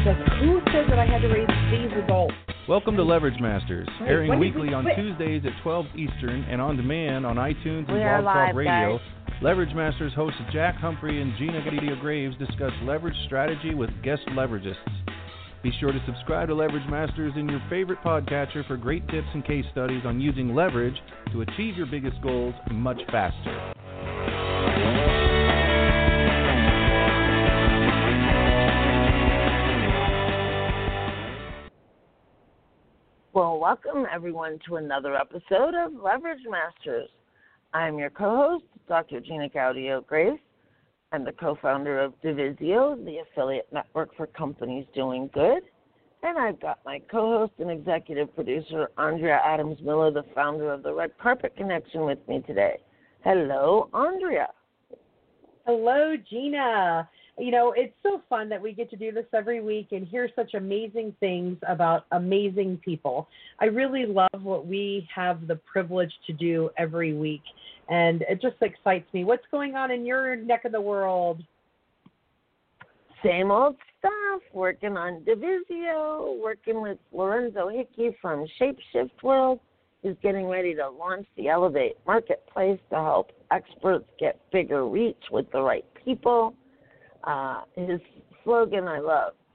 because who says that I had to raise these adults? Welcome to Leverage Masters, airing weekly on Wait. Tuesdays at 12 Eastern and on demand on iTunes and We are Blog Talk live, Radio. guys. Leverage Masters hosts Jack Humphrey and Gina Garrido Graves discuss leverage strategy with guest leveragists. Be sure to subscribe to Leverage Masters in your favorite podcatcher for great tips and case studies on using leverage to achieve your biggest goals much faster. Well, welcome everyone to another episode of Leverage Masters. I'm your co-host, Dr. Gina Gaudio Grace. I'm the co-founder of Divisio, the affiliate network for companies doing good. And I've got my co-host and executive producer, Andrea Adams-Miller, the founder of the Red Carpet Connection, with me today. Hello, Andrea. Hello, Gina. You know, it's so fun that we get to do this every week and hear such amazing things about amazing people. I really love what we have the privilege to do every week, and it just excites me. What's going on in your neck of the world? Same old stuff, working on Divisio, working with Lorenzo Hickey from Shapeshift World, who's getting ready to launch the Elevate Marketplace to help experts get bigger reach with the right people. His slogan I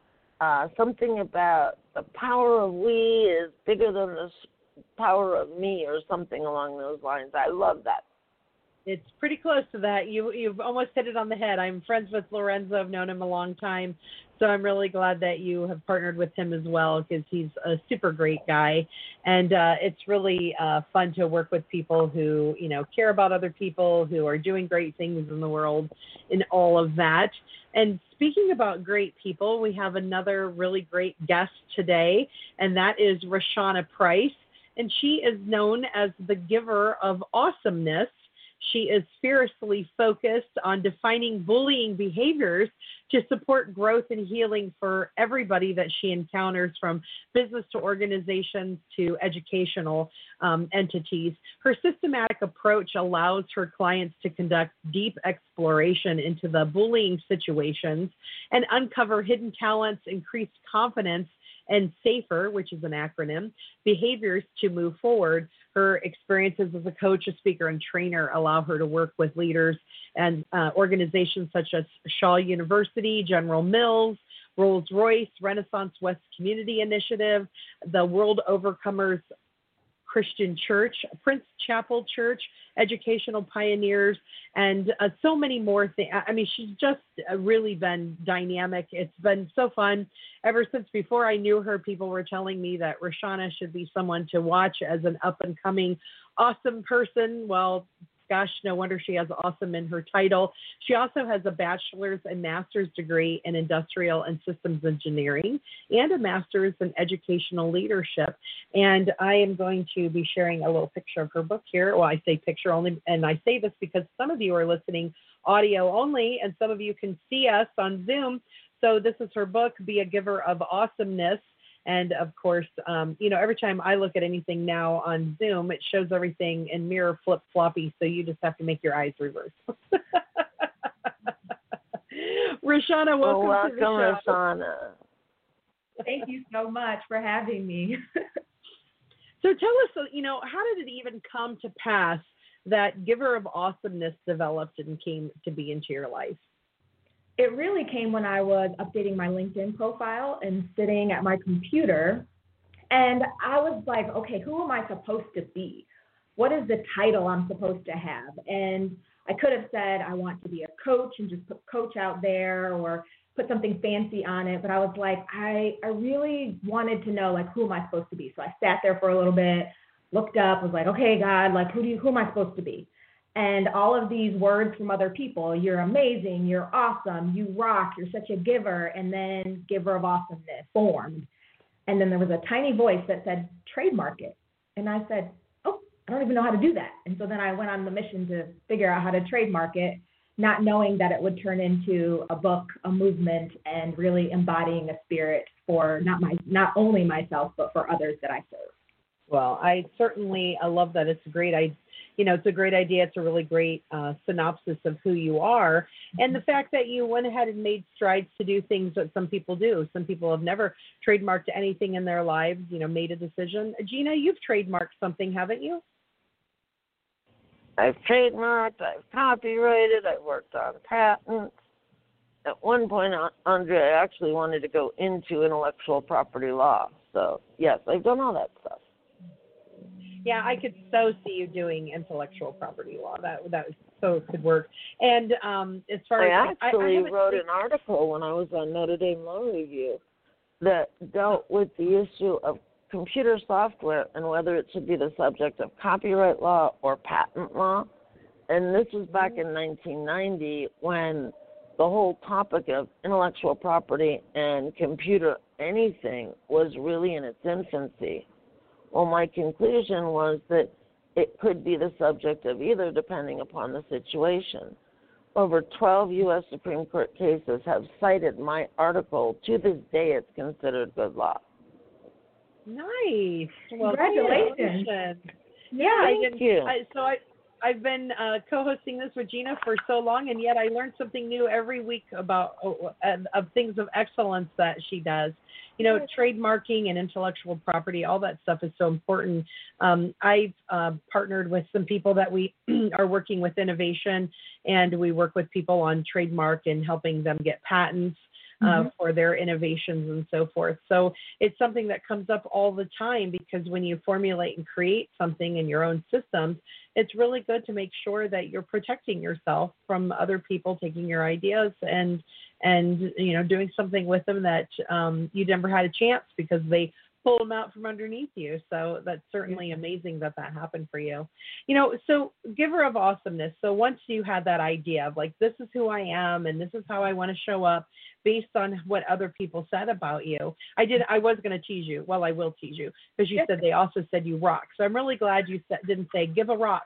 love, something about the power of we is bigger than the power of me, or something along those lines. I love that. It's pretty close to that. You've almost hit it on the head. I'm friends with Lorenzo. I've known him a long time, so I'm really glad that you have partnered with him as well, because he's a super great guy. And it's really fun to work with people who, you know, care about other people, who are doing great things in the world, and all of that. And speaking about great people, we have another really great guest today, and that is Roshana Price. And she is known as the giver of awesomeness. She is fiercely focused on defining bullying behaviors to support growth and healing for everybody that she encounters, from business to organizations to educational entities. Her systematic approach allows her clients to conduct deep exploration into the bullying situations and uncover hidden talents, increased confidence, and SAFER, which is an acronym, behaviors to move forward. Her experiences as a coach, a speaker, and trainer allow her to work with leaders and organizations such as Shaw University, General Mills, Rolls-Royce, Renaissance West Community Initiative, the World Overcomers Christian Church, Prince Chapel Church, Educational Pioneers, and so many more things. I mean, she's just really been dynamic. It's been so fun. Ever since before I knew her, people were telling me that Roshana should be someone to watch as an up-and-coming awesome person. Well, gosh, no wonder she has awesome in her title. She also has a bachelor's and master's degree in industrial and systems engineering and a master's in educational leadership. And I am going to be sharing a little picture of her book here. Well, I say picture only, and I say this because some of you are listening audio only, and some of you can see us on Zoom. So this is her book, Be a Giver of Awesomeness. And of course, you know, every time I look at anything now on Zoom, it shows everything in mirror flip floppy. So you just have to make your eyes reverse. Roshana, welcome to the show. Roshana. Thank you so much for having me. So tell us, you know, how did it even come to pass that Giver of Awesomeness developed and came to be into your life? It really came when I was updating my LinkedIn profile and sitting at my computer. And I was like, okay, who am I supposed to be? What is the title I'm supposed to have? And I could have said I want to be a coach and just put coach out there, or put something fancy on it. But I was like, I really wanted to know, like, who am I supposed to be? So I sat there for a little bit, looked up, was like, okay, God, like, who am I supposed to be? And all of these words from other people, you're amazing, you're awesome, you rock, you're such a giver, and then giver of awesomeness formed. And then there was a tiny voice that said, trademark it. And I said, oh, I don't even know how to do that. And so then I went on the mission to figure out how to trademark it, not knowing that it would turn into a book, a movement, and really embodying a spirit for not only myself, but for others that I serve. Well, I certainly love that. It's great. it's a great idea. It's a really great synopsis of who you are. And the fact that you went ahead and made strides to do things that some people do. Some people have never trademarked anything in their lives, made a decision. Gina, you've trademarked something, haven't you? I've trademarked, I've copyrighted, I've worked on patents. At one point, Andre actually wanted to go into intellectual property law. So, yes, I've done all that stuff. Yeah, I could so see you doing intellectual property law. That so could work. And as far I as actually wrote an article when I was on Notre Dame Law Review that dealt with the issue of computer software and whether it should be the subject of copyright law or patent law. And this was back in 1990 when the whole topic of intellectual property and computer anything was really in its infancy. Well, my conclusion was that it could be the subject of either, depending upon the situation. Over 12 U.S. Supreme Court cases have cited my article. To this day, it's considered good law. Nice. Well, congratulations. Yeah, Thank you. I've been co-hosting this with Gina for so long, and yet I learn something new every week about of things of excellence that she does. Trademarking and intellectual property, all that stuff is so important. I've partnered with some people that we are working with innovation, and we work with people on trademark and helping them get patents for their innovations and so forth. So it's something that comes up all the time, because when you formulate and create something in your own systems, it's really good to make sure that you're protecting yourself from other people taking your ideas and doing something with them that you never had a chance because they pull them out from underneath you. So that's certainly amazing that happened for you. So Giver of Awesomeness. So once you had that idea of like, this is who I am and this is how I want to show up based on what other people said about you. I was going to tease you. Well, I will tease you because you said they also said you rock. So I'm really glad you didn't say give a rock.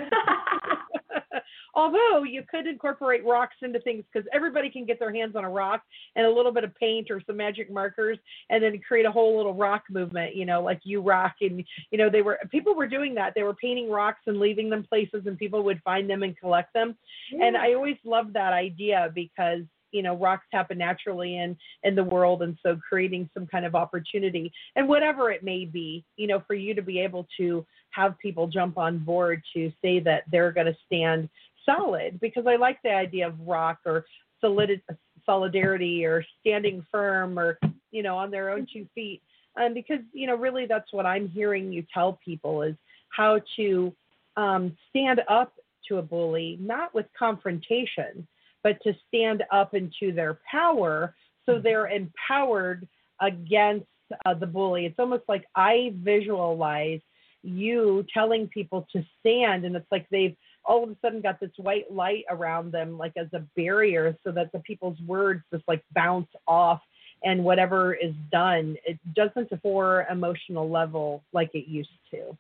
Although you could incorporate rocks into things, because everybody can get their hands on a rock and a little bit of paint or some magic markers and then create a whole little rock movement, like you rock. And, people were doing that. They were painting rocks and leaving them places and people would find them and collect them. Yeah. And I always loved that idea because, rocks happen naturally in the world. And so creating some kind of opportunity and whatever it may be, for you to be able to have people jump on board to say that they're going to stand solid, because I like the idea of rock or solidarity or standing firm or, on their own 2 feet. Because, really that's what I'm hearing you tell people is how to stand up to a bully, not with confrontation, but to stand up into their power so they're empowered against the bully. It's almost like I visualize you telling people to stand, and it's like they've all of a sudden got this white light around them, like as a barrier, so that the people's words just like bounce off, and whatever is done, it doesn't for emotional level like it used to.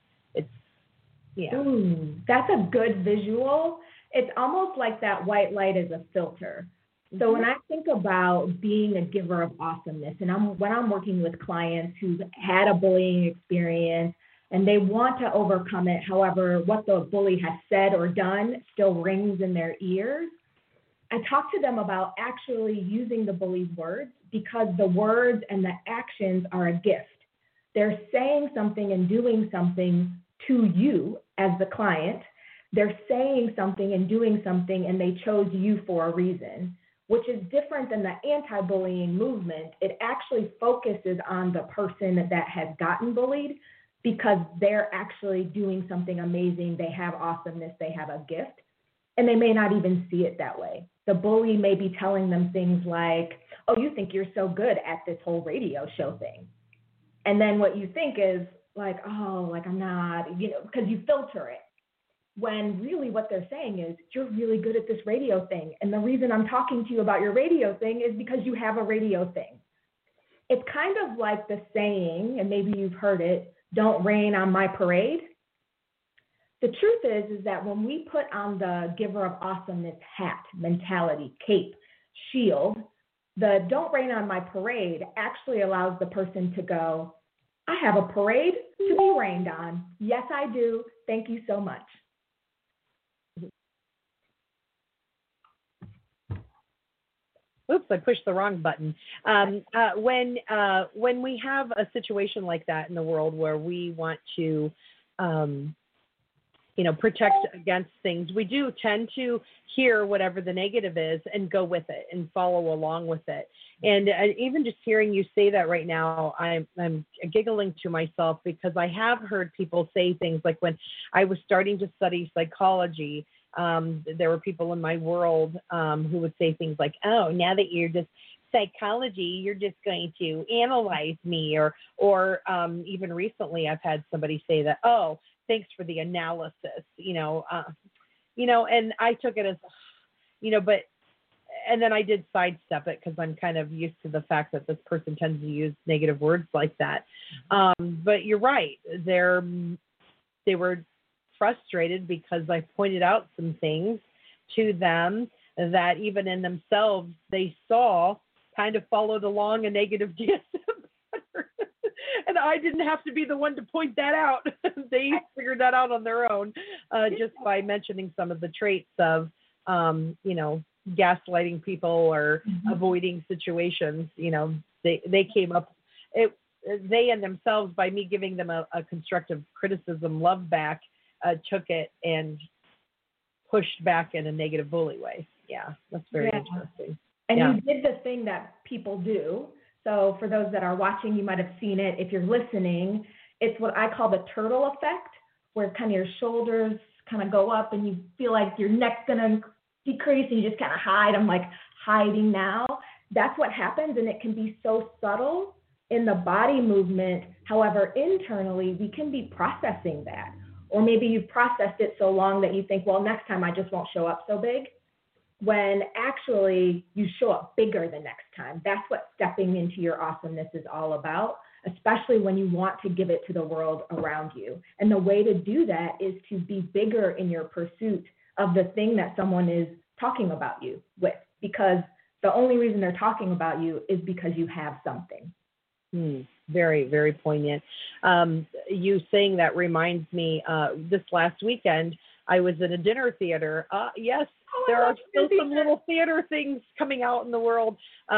Ooh, that's a good visual. It's almost like that white light is a filter. So when I think about being a giver of awesomeness, and when I'm working with clients who've had a bullying experience and they want to overcome it, however, what the bully has said or done still rings in their ears, I talk to them about actually using the bully's words, because the words and the actions are a gift. They're saying something and doing something to you as the client. They're saying something and doing something, and they chose you for a reason, which is different than the anti-bullying movement. It actually focuses on the person that has gotten bullied, because they're actually doing something amazing. They have awesomeness. They have a gift, and they may not even see it that way. The bully may be telling them things like, oh, you think you're so good at this whole radio show thing. And then what you think is like, oh, like I'm not, because you filter it. When really what they're saying is, you're really good at this radio thing. And the reason I'm talking to you about your radio thing is because you have a radio thing. It's kind of like the saying, and maybe you've heard it, don't rain on my parade. The truth is that when we put on the giver of awesomeness hat, mentality, cape, shield, the don't rain on my parade actually allows the person to go, I have a parade to be rained on. Yes, I do. Thank you so much. Oops, I pushed the wrong button. When we have a situation like that in the world where we want to, protect against things, we do tend to hear whatever the negative is and go with it and follow along with it. And even just hearing you say that right now, I'm giggling to myself because I have heard people say things like when I was starting to study psychology, there were people in my world who would say things like, oh, now that you're just psychology, you're just going to analyze me, or even recently I've had somebody say that, oh, thanks for the analysis, and I took it as, but, and then I did sidestep it because I'm kind of used to the fact that this person tends to use negative words like that. But you're right. They were frustrated because I pointed out some things to them that even in themselves they saw kind of followed along a negative DSM pattern. And I didn't have to be the one to point that out. They figured that out on their own just by mentioning some of the traits of, gaslighting people or avoiding situations. They came up, they and themselves, by me giving them a constructive criticism, love back, took it and pushed back in a negative bully way. Yeah, that's very interesting. And you did the thing that people do. So for those that are watching, you might have seen it. If you're listening, it's what I call the turtle effect, where kind of your shoulders kind of go up and you feel like your neck's going to decrease and you just kind of hide. I'm like hiding now. That's what happens, and it can be so subtle in the body movement. However, internally, we can be processing that. Or maybe you've processed it so long that you think, well, next time I just won't show up so big. When actually you show up bigger the next time. That's what stepping into your awesomeness is all about, especially when you want to give it to the world around you. And the way to do that is to be bigger in your pursuit of the thing that someone is talking about you with, because the only reason they're talking about you is because you have something. Very, very poignant. You saying that reminds me, this last weekend, I was in a dinner theater. Yes, there are still some little theater things coming out in the world.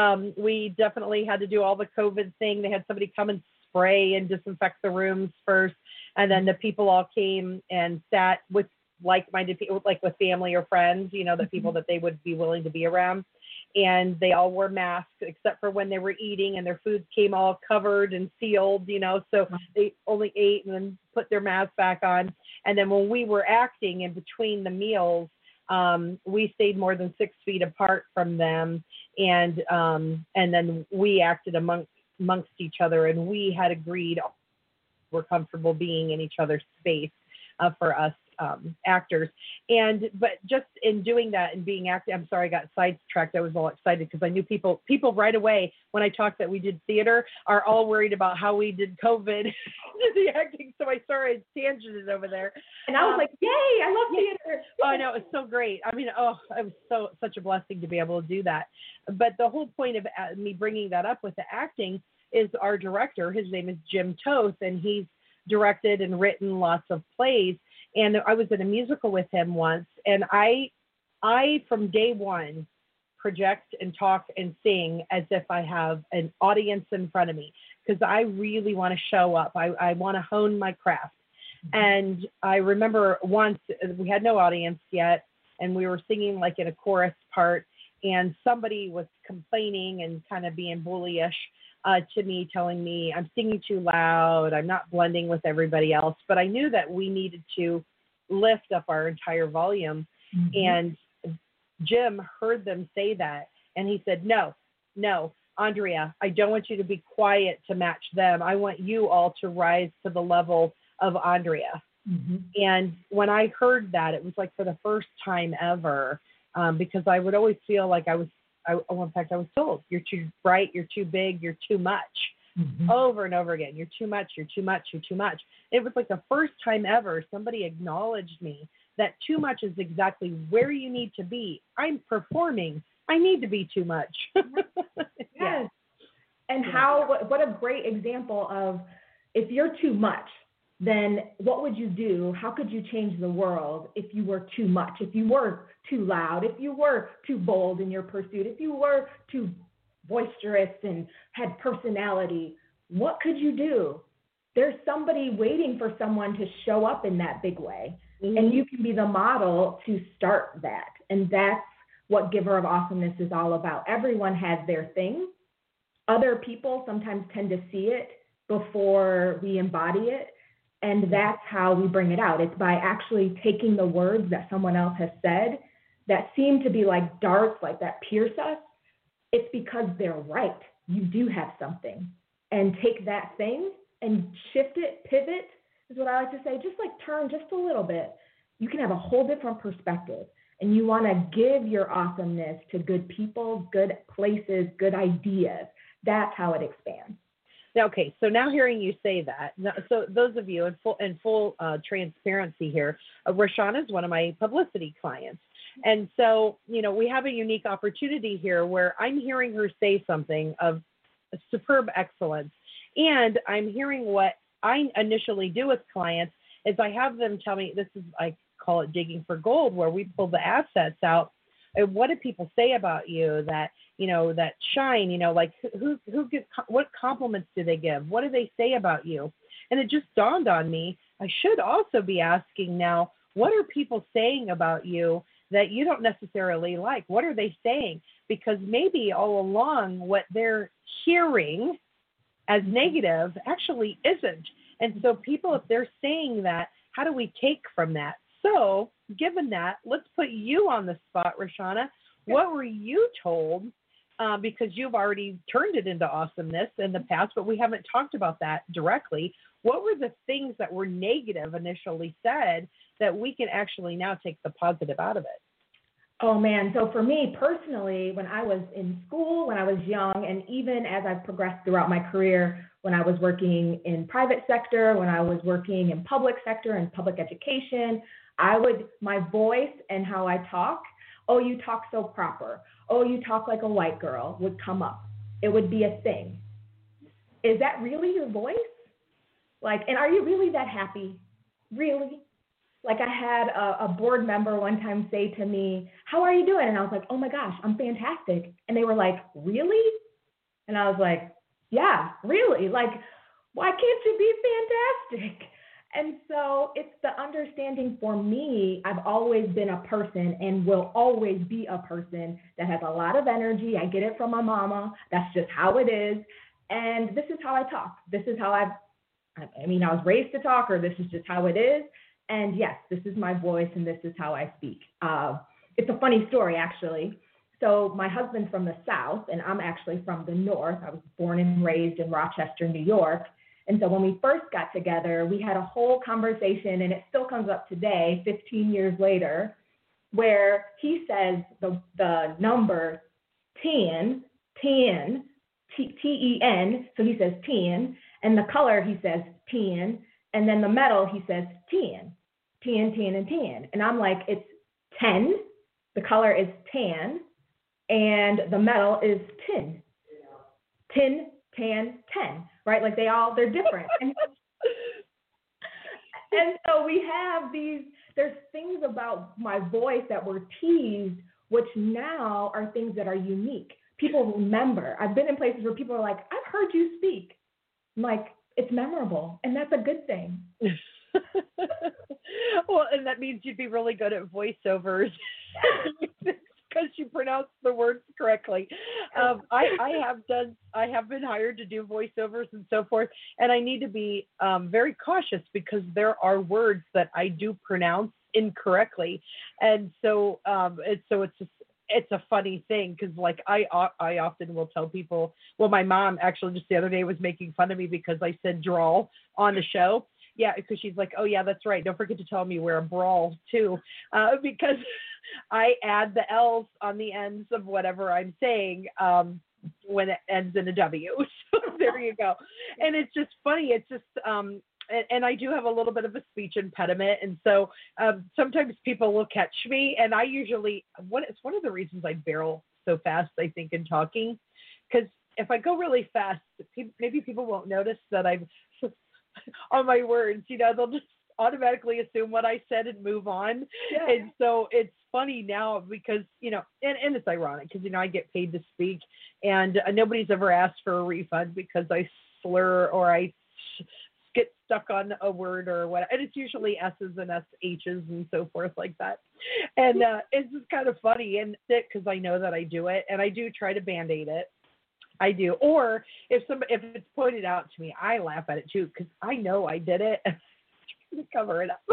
We definitely had to do all the COVID thing. They had somebody come and spray and disinfect the rooms first. And then the people all came and sat with like-minded people, like with family or friends, the people that they would be willing to be around. And they all wore masks except for when they were eating, and their food came all covered and sealed, so they only ate and then put their mask back on. And then when we were acting in between the meals, we stayed more than 6 feet apart from them. And then we acted amongst each other, and we had agreed we're comfortable being in each other's space for us actors. But just in doing that and being active, I'm sorry, I got sidetracked. I was all excited because I knew people right away when I talked that we did theater are all worried about how we did COVID, the acting. So I tangented over there. And I was like, yay, I love theater. Oh, I know, it's so great. I mean, it was such a blessing to be able to do that. But the whole point of me bringing that up with the acting is our director. His name is Jim Toth, and he's directed and written lots of plays. And I was in a musical with him once, and I from day one project and talk and sing as if I have an audience in front of me, because I really want to show up. I want to hone my craft. And I remember once we had no audience yet, and we were singing like in a chorus part, and somebody was complaining and kind of being bullyish to me, telling me I'm singing too loud, I'm not blending with everybody else. But I knew that we needed to lift up our entire volume. And Jim heard them say that, and he said, no, Andrea, I don't want you to be quiet to match them. I want you all to rise to the level of Andrea. And when I heard that, it was like for the first time ever, because I would always feel like in fact, I was told, you're too bright, you're too big, you're too much. Over and over again, you're too much, you're too much, you're too much. It was like the first time ever somebody acknowledged me that too much is exactly where you need to be. I'm performing. I need to be too much. Yes. And what a great example of, if you're too much, then what would you do? How could you change the world if you were too much, if you were too loud, if you were too bold in your pursuit, if you were too boisterous and had personality? What could you do? There's somebody waiting for someone to show up in that big way. Mm-hmm. And you can be the model to start that. And that's what Giver of Awesomeness is all about. Everyone has their thing. Other people sometimes tend to see it before we embody it. And that's how we bring it out. It's by actually taking the words that someone else has said that seem to be like darts, like that pierce us. It's because they're right. You do have something. And take that thing and shift it, pivot, is what I like to say. Just like turn just a little bit. You can have a whole different perspective. And you want to give your awesomeness to good people, good places, good ideas. That's how it expands. Okay, so now hearing you say that, so those of you in full transparency here, Roshana is one of my publicity clients. And so, we have a unique opportunity here where I'm hearing her say something of superb excellence. And I'm hearing what I initially do with clients is I have them tell me, this is, I call it digging for gold, where we pull the assets out. And what do people say about you that, that shine, like who gives, what compliments do they give? What do they say about you? And it just dawned on me, I should also be asking now, what are people saying about you that you don't necessarily like? What are they saying? Because maybe all along what they're hearing as negative actually isn't. And so people, if they're saying that, how do we take from that? So given that, let's put you on the spot, Roshana. What were you told? Because you've already turned it into awesomeness in the past, but we haven't talked about that directly. What were the things that were negative initially said that we can actually now take the positive out of it? Oh, man. So for me personally, when I was in school, when I was young, and even as I've progressed throughout my career, when I was working in private sector, when I was working in public sector and public education, my voice and how I talk, oh, you talk so proper. Oh, you talk like a white girl would come up. It would be a thing. Is that really your voice? And are you really that happy? Really? I had a board member one time say to me, how are you doing? And I was like, oh my gosh, I'm fantastic. And they were like, really? And I was like, yeah, really? Why can't you be fantastic? And so it's the understanding for me, I've always been a person and will always be a person that has a lot of energy. I get it from my mama. That's just how it is. And this is how I talk. This is how I was raised to talk, or this is just how it is. And yes, this is my voice and this is how I speak. It's a funny story, actually. So my husband's from the South and I'm actually from the North. I was born and raised in Rochester, New York. And so when we first got together, we had a whole conversation, and it still comes up today, 15 years later, where he says the number 10, T-E-N, so he says 10, and the color he says 10, and then the metal he says 10, and 10. And I'm like, it's 10, the color is tan, and the metal is tin. Tin, tan, 10. Right? They're different. And so we have there's things about my voice that were teased, which now are things that are unique. People remember. I've been in places where people are like, I've heard you speak. I'm like, it's memorable. And that's a good thing. Well, and that means you'd be really good at voiceovers. Because you pronounce the words correctly. I have been hired to do voiceovers and so forth, and I need to be very cautious because there are words that I do pronounce incorrectly, and so it's a funny thing because I often will tell people. Well, my mom actually just the other day was making fun of me because I said drawl on the show. Yeah, because she's like, oh yeah, that's right. Don't forget to tell me we're a brawl too, because I add the L's on the ends of whatever I'm saying when it ends in a W. So there you go. And it's just funny. It's just, and I do have a little bit of a speech impediment. And so sometimes people will catch me. And I usually, it's one of the reasons I barrel so fast, I think, in talking. Because if I go really fast, maybe people won't notice that I've on my words. They'll just automatically assume what I said and move on. Yeah. And so it's funny now because, and it's ironic because, I get paid to speak, and nobody's ever asked for a refund because I slur or I get stuck on a word or what. And it's usually S's and SH's and so forth like that. And it's just kind of funny, and because I know that I do it, and I do try to Band-Aid it. I do. Or if it's pointed out to me, I laugh at it too because I know I did it. To cover it up.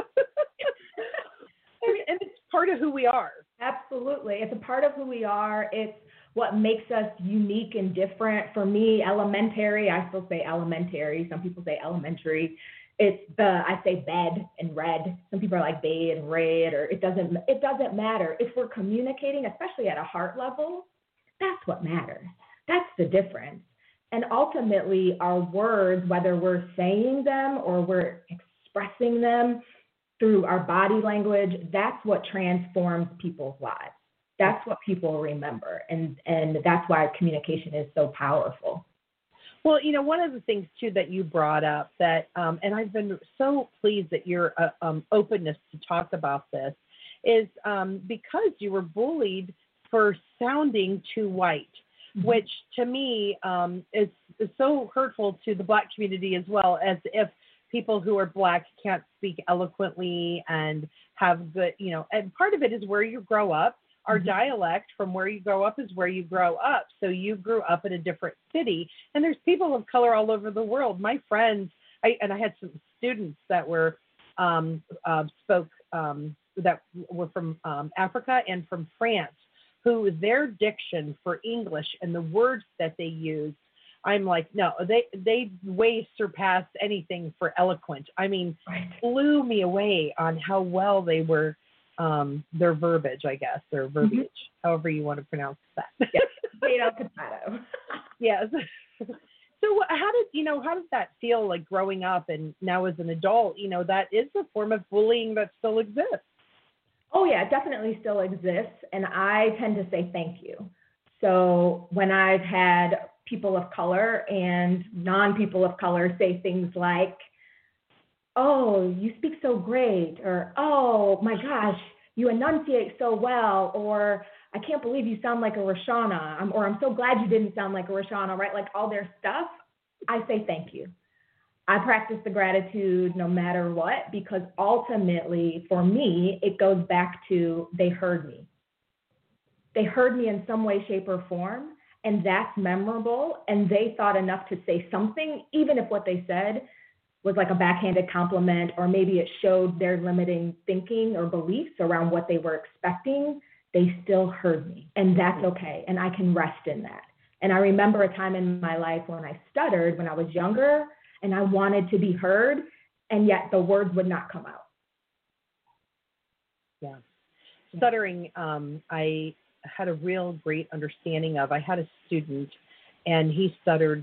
And it's part of who we are. Absolutely. It's a part of who we are. It's what makes us unique and different. For me, elementary, I still say elementary. Some people say elementary. I say bed and red. Some people are like bay and red, or it doesn't matter. If we're communicating, especially at a heart level, that's what matters. That's the difference. And ultimately, our words, whether we're saying them or we're expressing them through our body language, that's what transforms people's lives. That's what people remember. And that's why communication is so powerful. Well, one of the things, too, that you brought up that, and I've been so pleased that your openness to talk about this is because you were bullied for sounding too white, which to me is so hurtful to the Black community as well, as if people who are Black can't speak eloquently and have good, and part of it is where you grow up. Our dialect from where you grow up is where you grow up. So you grew up in a different city, and there's people of color all over the world. My friends, I had some students that were that were from Africa and from France, who their diction for English and the words that they use, I'm like, no, they way surpassed anything for eloquent. I mean, blew me away on how well they were, their verbiage, I guess, their verbiage, however you want to pronounce that. Yes, potato. Yes. So how did that feel like growing up and now as an adult? That is a form of bullying that still exists. Oh, yeah, it definitely still exists. And I tend to say thank you. So when I've had people of color and non-people of color say things like, oh, you speak so great, or, oh, my gosh, you enunciate so well, or I can't believe you sound like a Roshana, or I'm so glad you didn't sound like a Roshana, right? Like all their stuff, I say thank you. I practice the gratitude no matter what, because ultimately, for me, it goes back to they heard me. They heard me in some way, shape, or form, and that's memorable, and they thought enough to say something, even if what they said was like a backhanded compliment, or maybe it showed their limiting thinking or beliefs around what they were expecting. They still heard me, and that's okay, and I can rest in that. And I remember a time in my life when I stuttered when I was younger, and I wanted to be heard, and yet the words would not come out. Yeah. Stuttering, I had a real great understanding of. I had a student, and he stuttered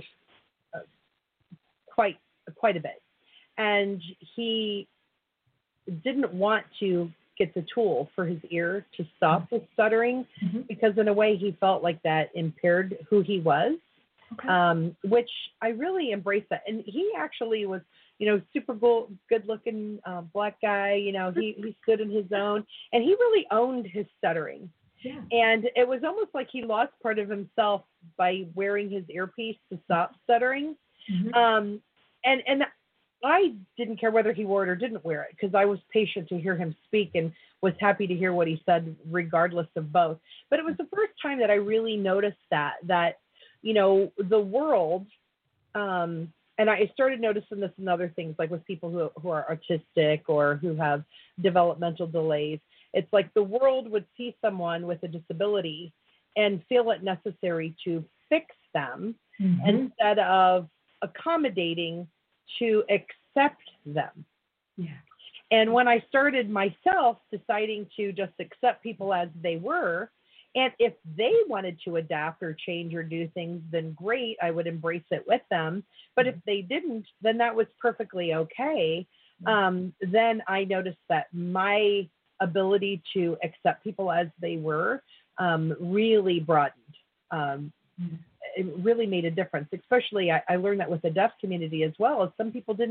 quite a bit. And he didn't want to get the tool for his ear to stop the stuttering because in a way he felt like that impaired who he was, which I really embraced that. And he actually was, super good looking Black guy. He stood in his own, and he really owned his stuttering. Yeah. And it was almost like he lost part of himself by wearing his earpiece to stop stuttering. And I didn't care whether he wore it or didn't wear it because I was patient to hear him speak and was happy to hear what he said regardless of both. But it was the first time that I really noticed that the world, and I started noticing this in other things, like with people who are autistic or who have developmental delays. It's like the world would see someone with a disability and feel it necessary to fix them instead of accommodating to accept them. Yeah. And when I started myself deciding to just accept people as they were, and if they wanted to adapt or change or do things, then great, I would embrace it with them. But if they didn't, then that was perfectly okay. Then I noticed that my ability to accept people as they were really broadened. It really made a difference, especially I learned that with the deaf community as well. As some people didn't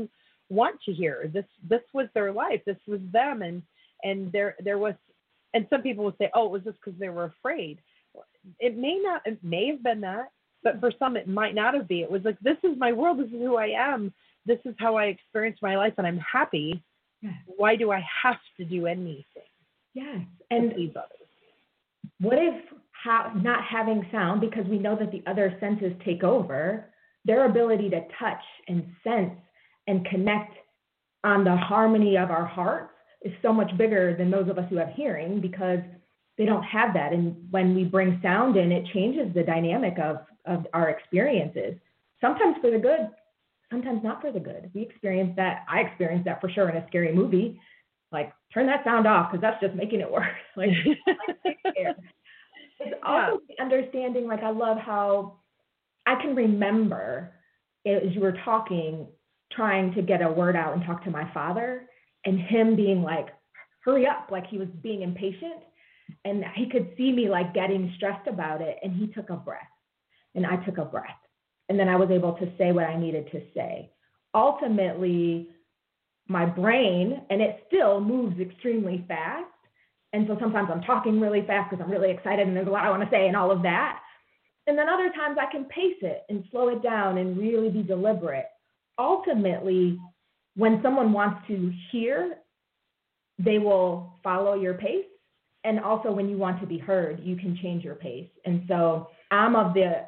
want to hear. This was their life. This was them. And there was, and some people would say, oh, it was just because they were afraid. It may have been that, but for some it might not have been. It was like, this is my world. This is who I am. This is how I experience my life, and I'm happy. Yes. Why do I have to do anything? Yes. And please others? What if not having sound, because we know that the other senses take over, their ability to touch and sense and connect on the harmony of our hearts is so much bigger than those of us who have hearing, because they don't have that. And when we bring sound in, it changes the dynamic of our experiences, sometimes for the good, sometimes not for the good. We experience that. I experienced that for sure in a scary movie. Like, turn that sound off because that's just making it worse. Like it's also understanding, like, I love how I can remember as you were talking, trying to get a word out and talk to my father, and him being like, hurry up, like he was being impatient. And he could see me like getting stressed about it. And he took a breath and I took a breath. And then I was able to say what I needed to say. Ultimately, my brain, and it still moves extremely fast. And so sometimes I'm talking really fast because I'm really excited and there's a lot I want to say and all of that. And then other times I can pace it and slow it down and really be deliberate. Ultimately, when someone wants to hear, they will follow your pace. And also when you want to be heard, you can change your pace. And so I'm of the,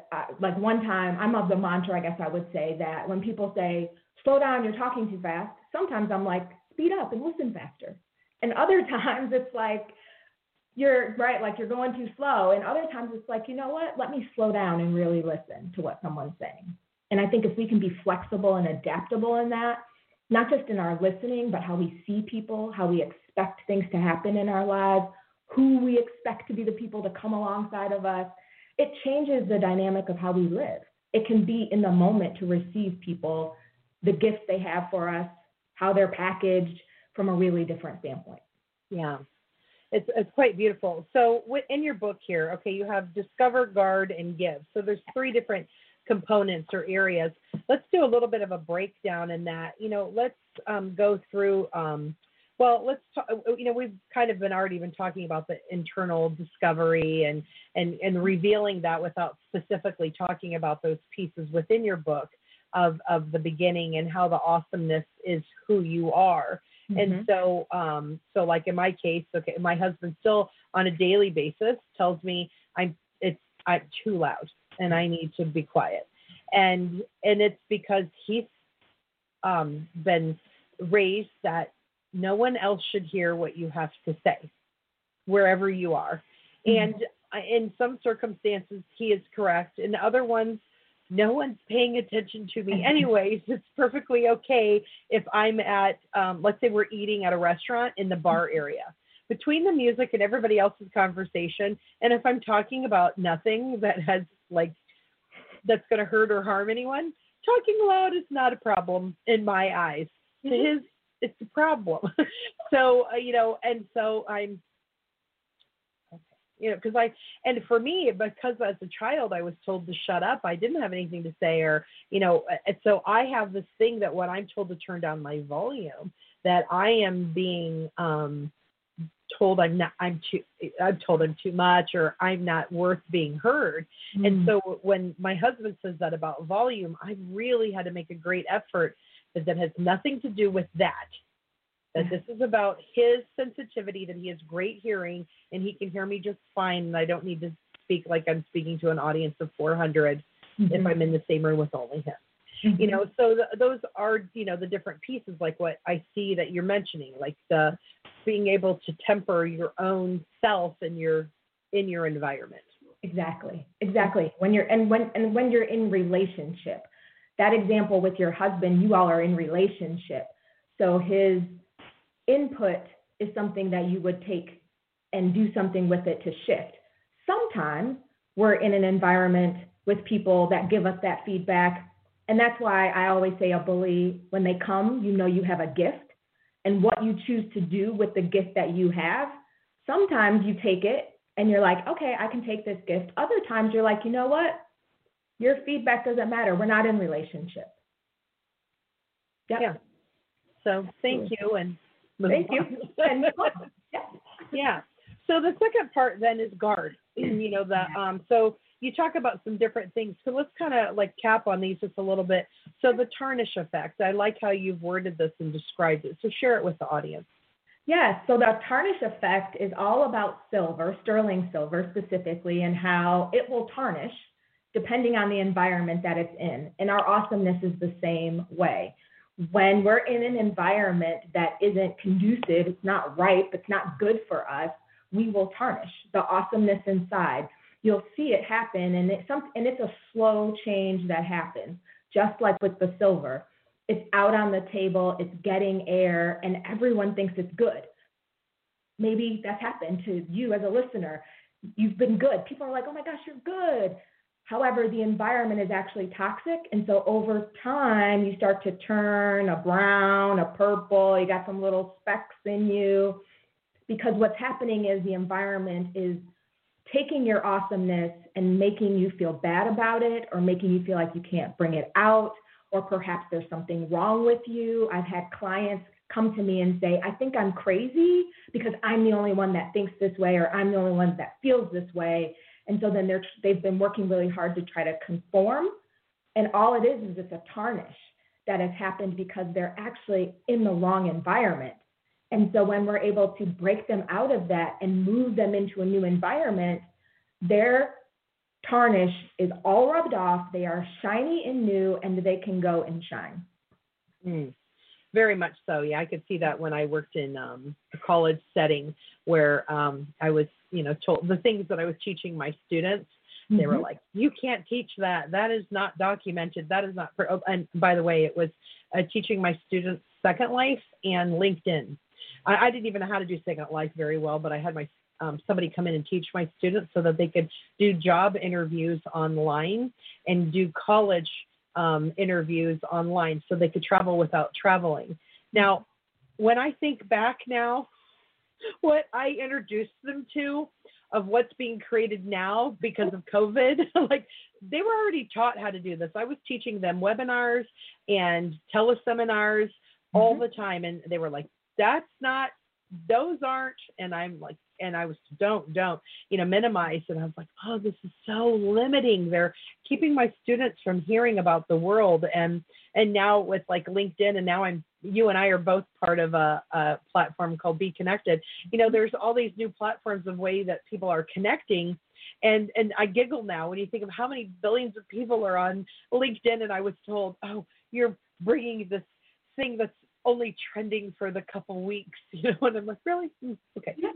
I'm of the mantra, I guess I would say, that when people say, slow down, you're talking too fast, sometimes I'm like, speed up and listen faster. And other times it's like, you're right, like you're going too slow. And other times it's like, you know what, let me slow down and really listen to what someone's saying. And I think if we can be flexible and adaptable in that, not just in our listening, but how we see people, how we expect things to happen in our lives, who we expect to be the people to come alongside of us, it changes the dynamic of how we live. It can be in the moment to receive people, the gifts they have for us, how they're packaged from a really different standpoint. Yeah, it's quite beautiful. So in your book here, okay, you have discover, guard, and give. So there's 3 different components or areas. Let's do a little bit of a breakdown in that. Let's go through, let's talk, we've kind of already been talking about the internal discovery and revealing that without specifically talking about those pieces within your book of the beginning and how the awesomeness is who you are. Mm-hmm. And so like in my case, okay, my husband still on a daily basis tells me I'm too loud and I need to be quiet. And it's because he's been raised that no one else should hear what you have to say, wherever you are. Mm-hmm. And in some circumstances, he is correct. In other ones, no one's paying attention to me anyways. It's perfectly okay if I'm at, let's say we're eating at a restaurant in the bar area. Between the music and everybody else's conversation, and if I'm talking about nothing that has that's going to hurt or harm anyone, talking loud is not a problem in my eyes. Mm-hmm. To his, it's a problem. So, and so I'm, because and for me, because as a child, I was told to shut up. I didn't have anything to say and so I have this thing that when I'm told to turn down my volume, that I am being told I'm told I'm too much or I'm not worth being heard. Mm-hmm. And so when my husband says that about volume, I really had to make a great effort that has nothing to do with that this is about his sensitivity, that he has great hearing and he can hear me just fine. And I don't need to speak like I'm speaking to an audience of 400 mm-hmm. if I'm in the same room with only him. Mm-hmm. So those are, the different pieces, like what I see that you're mentioning, like the being able to temper your own self in your environment. Exactly. When you're in relationship, that example with your husband, you all are in relationship. So his input is something that you would take and do something with it to shift. Sometimes we're in an environment with people that give us that feedback. And that's why I always say a bully, when they come, you have a gift. And what you choose to do with the gift that you have, sometimes you take it and you're like, okay, I can take this gift. Other times you're like, you know what? Your feedback doesn't matter. We're not in relationship. Yep. Yeah. So thank you. And thank you. And, yeah. So the second part then is guard. So you talk about some different things. So let's kind of like cap on these just a little bit. So the tarnish effect, I like how you've worded this and described it. So share it with the audience. Yes, so the tarnish effect is all about silver, sterling silver specifically, and how it will tarnish depending on the environment that it's in. And our awesomeness is the same way. When we're in an environment that isn't conducive, it's not ripe, it's not good for us, we will tarnish the awesomeness inside. You'll see it happen, and it's a slow change that happens, just like with the silver. It's out on the table, it's getting air, and everyone thinks it's good. Maybe that's happened to you as a listener. You've been good. People are like, oh my gosh, you're good. However, the environment is actually toxic, and so over time, you start to turn a brown, a purple, you got some little specks in you, because what's happening is the environment is taking your awesomeness and making you feel bad about it, or making you feel like you can't bring it out, or perhaps there's something wrong with you. I've had clients come to me and say, I think I'm crazy because I'm the only one that thinks this way, or I'm the only one that feels this way. And so then they've been working really hard to try to conform. And all it is it's a tarnish that has happened because they're actually in the wrong environment. And so when we're able to break them out of that and move them into a new environment, their tarnish is all rubbed off. They are shiny and new, and they can go and shine. Very much so. Yeah, I could see that when I worked in a college setting where I was, told the things that I was teaching my students. They were like, you can't teach that. That is not documented. That is not. And by the way, it was teaching my students Second Life and LinkedIn. I didn't even know how to do Second Life very well, but I had my somebody come in and teach my students so that they could do job interviews online and do college interviews online so they could travel without traveling. Now, when I think back now, what I introduced them to of what's being created now because of COVID, like they were already taught how to do this. I was teaching them webinars and teleseminars all the time. And they were like, those aren't. And I'm like, and I was, don't, minimize. And I was like, oh, this is so limiting. They're keeping my students from hearing about the world. And now with like LinkedIn, and now you and I are both part of a platform called Be Connected. There's all these new platforms of way that people are connecting. And I giggle now when you think of how many billions of people are on LinkedIn. And I was told, oh, you're bringing this thing that's only trending for the couple weeks, and I'm like, really? Okay. Yeah.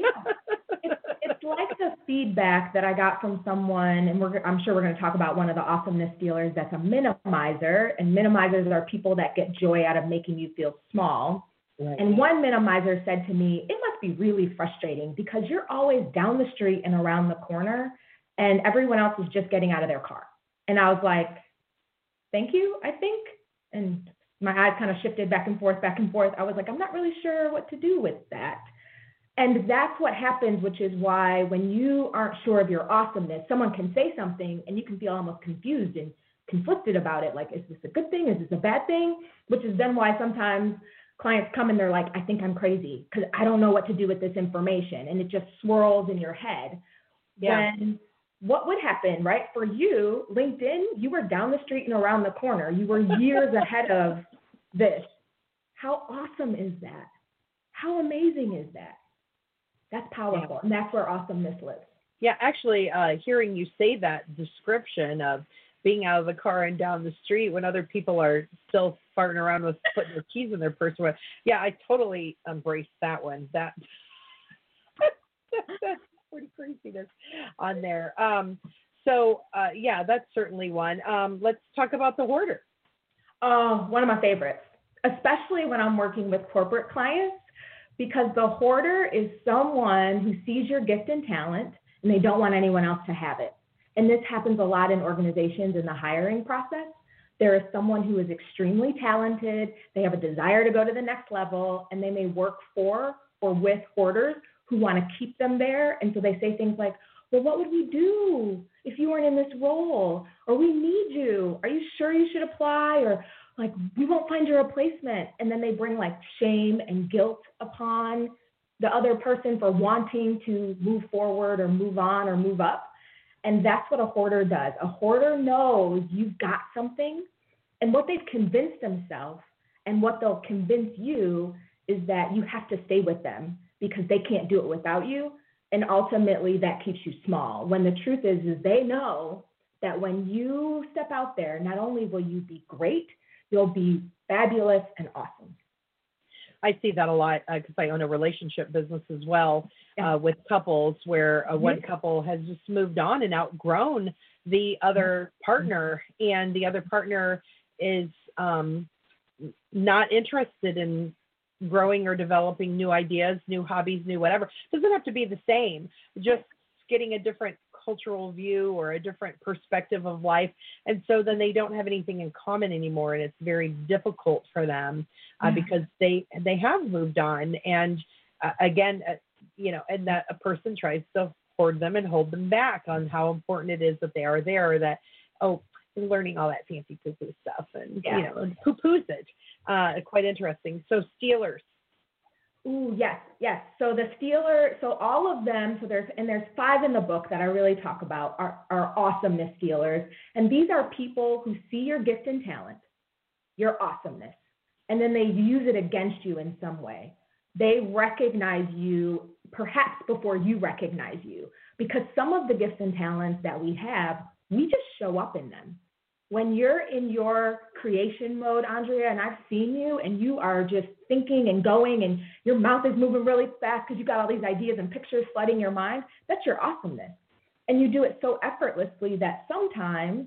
It's like the feedback that I got from someone, and I'm sure we're going to talk about one of the awesomeness dealers that's a minimizer, and minimizers are people that get joy out of making you feel small. Right. And one minimizer said to me, it must be really frustrating because you're always down the street and around the corner, and everyone else is just getting out of their car. And I was like, thank you, I think. And my eyes kind of shifted back and forth. I was like, I'm not really sure what to do with that. And that's what happens, which is why when you aren't sure of your awesomeness, someone can say something and you can feel almost confused and conflicted about it. Like, is this a good thing? Is this a bad thing? Which is then why sometimes clients come and they're like, I think I'm crazy because I don't know what to do with this information. And it just swirls in your head. Yeah. When what would happen, right? For you, LinkedIn, you were down the street and around the corner. You were years ahead of this. How awesome is that? How amazing is that? That's powerful, and that's where awesomeness lives. Yeah, actually, hearing you say that description of being out of the car and down the street when other people are still farting around with putting their keys in their purse. Yeah, I totally embrace that one. That's pretty craziness on there. Yeah, that's certainly one. Let's talk about the hoarder. One of my favorites, especially when I'm working with corporate clients, because the hoarder is someone who sees your gift and talent and they don't want anyone else to have it. And this happens a lot in organizations in the hiring process. There is someone who is extremely talented, they have a desire to go to the next level, and they may work for or with hoarders who want to keep them there. And so they say things like, well, what would we do if you weren't in this role? Or we need you. Are you sure you should apply? Or like, we won't find your replacement. And then they bring like shame and guilt upon the other person for wanting to move forward or move on or move up. And that's what a hoarder does. A hoarder knows you've got something, and what they've convinced themselves and what they'll convince you is that you have to stay with them because they can't do it without you. And ultimately that keeps you small. When the truth is they know that when you step out there, not only will you be great, you'll be fabulous and awesome. I see that a lot because I own a relationship business as well with couples where one couple has just moved on and outgrown the other partner, and the other partner is not interested in growing or developing new ideas, new hobbies, new whatever. It doesn't have to be the same, just getting a different cultural view or a different perspective of life. And so then they don't have anything in common anymore. And it's very difficult for them because they have moved on. And again, and that a person tries to hoard them and hold them back on how important it is that they are there, that, they're learning all that fancy poo-poo stuff and, and poo-poos it. Quite interesting. So Steelers. Ooh, yes. So the Steeler, so all of them, there's 5 in the book that I really talk about are awesomeness Steelers. And these are people who see your gift and talent, your awesomeness, and then they use it against you in some way. They recognize you perhaps before you recognize you, because some of the gifts and talents that we have, we just show up in them. When you're in your creation mode, Andrea, and I've seen you, and you are just thinking and going, and your mouth is moving really fast because you've got all these ideas and pictures flooding your mind, that's your awesomeness. And you do it so effortlessly that sometimes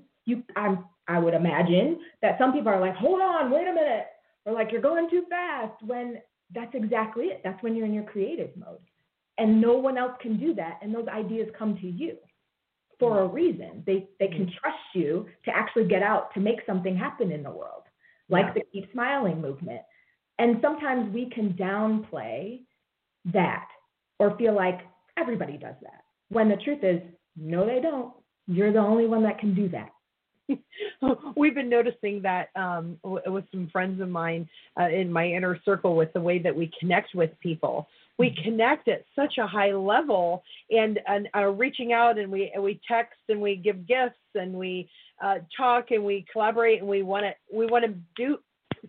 I would imagine that some people are like, hold on, wait a minute, or like, you're going too fast, when that's exactly it. That's when you're in your creative mode. And no one else can do that, and those ideas come to you. For a reason. They can trust you to actually get out to make something happen in the world, like the Keep Smiling movement. And sometimes we can downplay that or feel like everybody does that, when the truth is, no, they don't. You're the only one that can do that. We've been noticing that with some friends of mine in my inner circle, with the way that we connect with people. We connect at such a high level, and are reaching out, and we text, and we give gifts, and we talk, and we collaborate, and we want to do.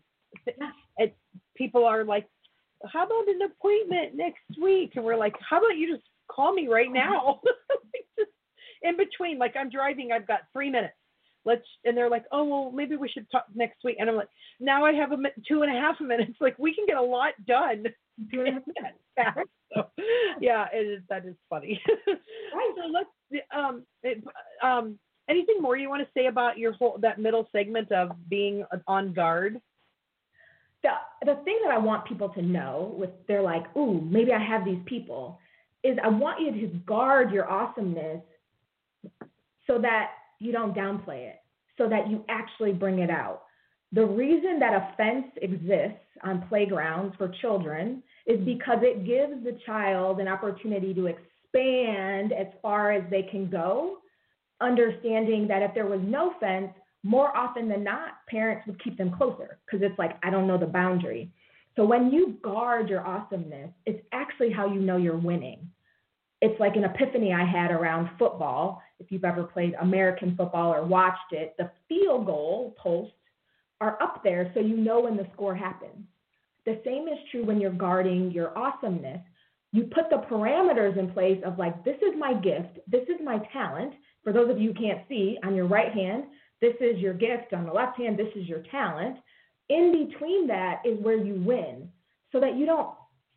And people are like, "How about an appointment next week?" And we're like, "How about you just call me right now?" Just in between, like, I'm driving, I've got 3 minutes. And they're like, "Oh, well, maybe we should talk next week." And I'm like, now I have 2.5 minutes. Like, we can get a lot done. 2.5 minutes fast. So, that is funny. Right. So let's, anything more you want to say about that middle segment of being on guard? The thing that I want people to know, they're like, ooh, maybe I have these people, is I want you to guard your awesomeness so that you don't downplay it, so that you actually bring it out. The reason that a fence exists on playgrounds for children is because it gives the child an opportunity to expand as far as they can go, understanding that if there was no fence, more often than not, parents would keep them closer because it's like, I don't know the boundary. So when you guard your awesomeness, it's actually how you know you're winning. It's like an epiphany I had around football. If you've ever played American football or watched it, the field goal posts are up there so you know when the score happens. The same is true when you're guarding your awesomeness. You put the parameters in place of like, this is my gift, this is my talent. For those of you who can't see, on your right hand, this is your gift. On the left hand, this is your talent. In between that is where you win, so that you don't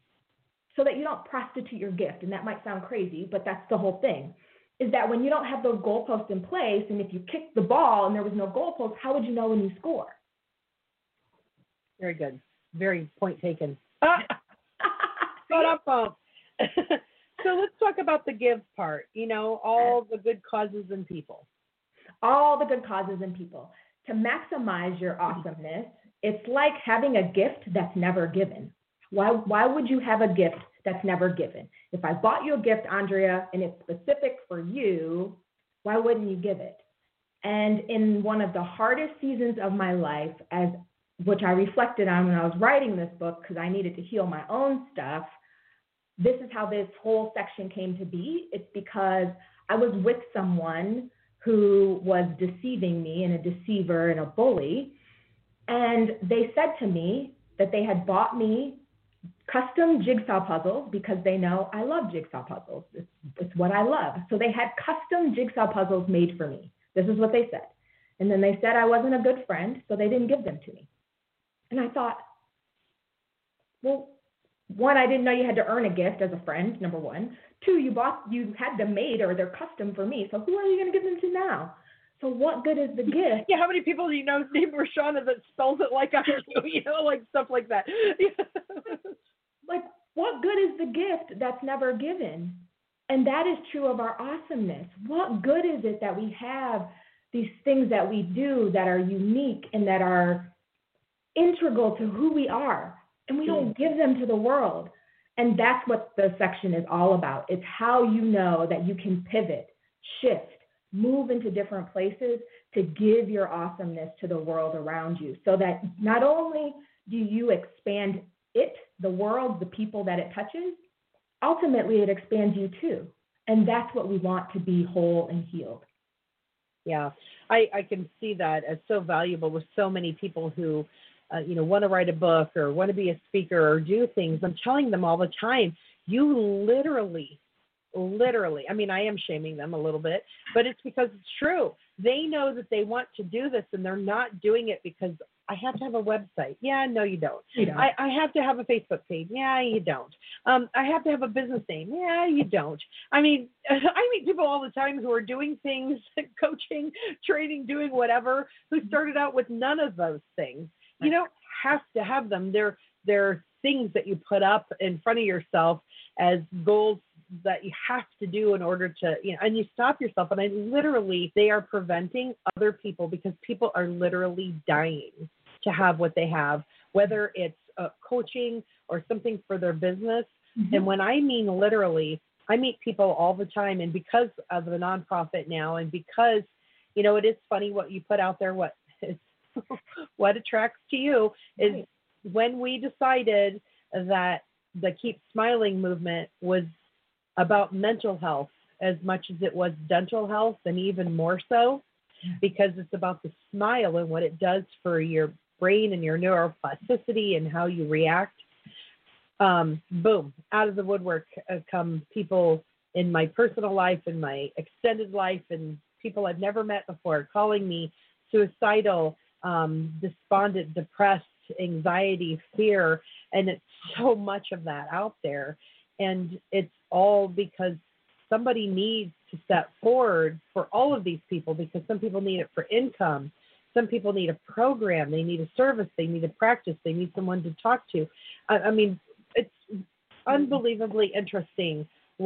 prostitute your gift. And that might sound crazy, but that's the whole thing, is that when you don't have those goalposts in place, and if you kicked the ball and there was no goalpost, how would you know when you score? Very good. Very point taken. Shut up, folks. So let's talk about the give part, all the good causes and people. All the good causes and people. To maximize your awesomeness, it's like having a gift that's never given. Why would you have a gift that's never given? If I bought you a gift, Andrea, and it's specific for you, why wouldn't you give it? And in one of the hardest seasons of my life, as which I reflected on when I was writing this book because I needed to heal my own stuff. This is how this whole section came to be. It's because I was with someone who was deceiving me and a deceiver and a bully. And they said to me that they had bought me custom jigsaw puzzles because they know I love jigsaw puzzles. It's what I love. So they had custom jigsaw puzzles made for me. This is what they said. And then they said I wasn't a good friend, so they didn't give them to me. And I thought, well, one, I didn't know you had to earn a gift as a friend, number one. Two, you had them made or they're custom for me. So who are you going to give them to now? So what good is the gift? Yeah, how many people do you know named Roshana that spells it like I do? Like stuff like that. Like, what good is the gift that's never given? And that is true of our awesomeness. What good is it that we have these things that we do that are unique and that are integral to who we are, and we don't give them to the world? And that's what the section is all about. It's how you know that you can pivot, shift, move into different places to give your awesomeness to the world around you, so that not only do you expand it, the world, the people that it touches, ultimately it expands you too. And that's what we want, to be whole and healed. Yeah, I can see that as so valuable with so many people who, want to write a book or want to be a speaker or do things. I'm telling them all the time, you literally, I mean, I am shaming them a little bit, but it's because it's true. They know that they want to do this and they're not doing it because I have to have a website. Yeah, no, you don't. I have to have a Facebook page. Yeah, you don't. I have to have a business name. Yeah, you don't. I mean, I meet people all the time who are doing things, coaching, training, doing whatever, who started out with none of those things. You don't have to have them. They're things that you put up in front of yourself as goals that you have to do in order to, and you stop yourself. And they are preventing other people, because people are literally dying to have what they have, whether it's coaching or something for their business. Mm-hmm. And when I mean literally, I meet people all the time. And because of the nonprofit now, and because, it is funny what you put out there, what attracts to you is right. When we decided that the Keep Smiling movement was about mental health as much as it was dental health, and even more so, because it's about the smile and what it does for your brain and your neuroplasticity and how you react. Boom, out of the woodwork come people in my personal life, in my extended life, and people I've never met before calling me suicidal, despondent, depressed, anxiety, fear, and it's so much of that out there. And it's all because somebody needs to step forward for all of these people, because some people need it for income. Some people need a program. They need a service. They need a practice. They need someone to talk to. I mean, it's unbelievably interesting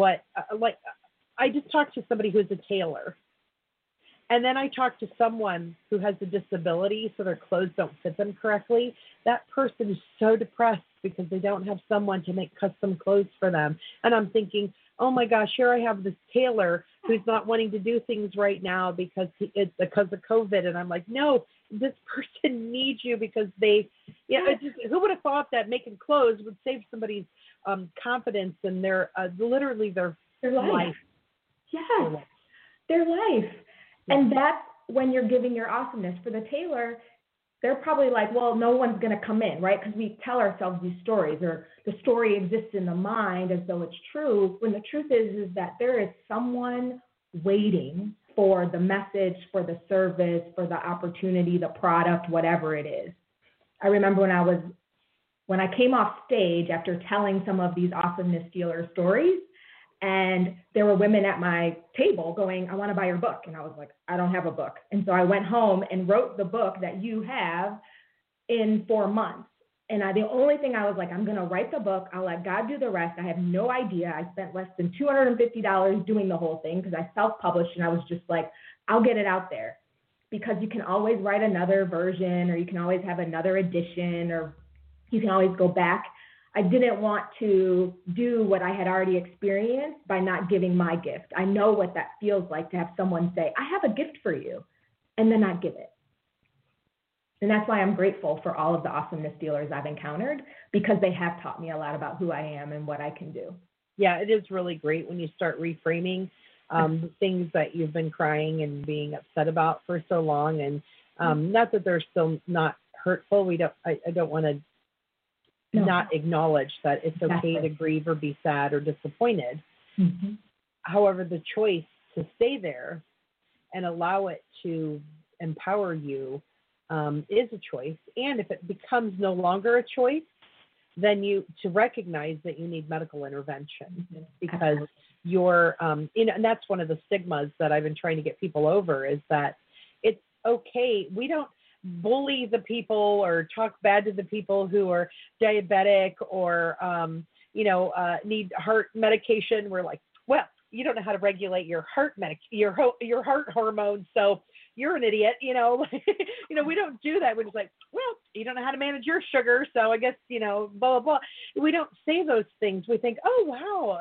I just talked to somebody who's a tailor. And then I talked to someone who has a disability, so their clothes don't fit them correctly. That person is so depressed because they don't have someone to make custom clothes for them. And I'm thinking, oh my gosh, here I have this tailor who's not wanting to do things right now because of COVID. And I'm like, no, this person needs you, because who would have thought that making clothes would save somebody's confidence and their life. Yes, their life. And that's when you're giving your awesomeness. For the tailor, they're probably like, well, no one's going to come in, right? Because we tell ourselves these stories, or the story exists in the mind as though it's true, when the truth is that there is someone waiting for the message, for the service, for the opportunity, the product, whatever it is. I remember when I came off stage after telling some of these awesomeness dealer stories, and there were women at my table going, I want to buy your book. And I was like, I don't have a book. And so I went home and wrote the book that you have in 4 months. And the only thing I was like, I'm going to write the book. I'll let God do the rest. I have no idea. I spent less than $250 doing the whole thing, because I self-published, and I was just like, I'll get it out there, because you can always write another version, or you can always have another edition, or you can always go back. I didn't want to do what I had already experienced by not giving my gift. I know what that feels like, to have someone say, I have a gift for you, and then not give it. And that's why I'm grateful for all of the awesomeness dealers I've encountered, because they have taught me a lot about who I am and what I can do. Yeah, it is really great when you start reframing the things that you've been crying and being upset about for so long. And not that they're still not hurtful. I don't want to not acknowledge that it's okay to grieve or be sad or disappointed. Mm-hmm. However, the choice to stay there and allow it to empower you is a choice. And if it becomes no longer a choice, then to recognize that you need medical intervention, because you're, and that's one of the stigmas that I've been trying to get people over, is that it's okay. We don't bully the people or talk bad to the people who are diabetic or, need heart medication. We're like, well, you don't know how to regulate your heart hormones, so you're an idiot. We don't do that. We're just like, well, you don't know how to manage your sugar, so I guess, blah, blah, blah. We don't say those things. We think, oh, wow,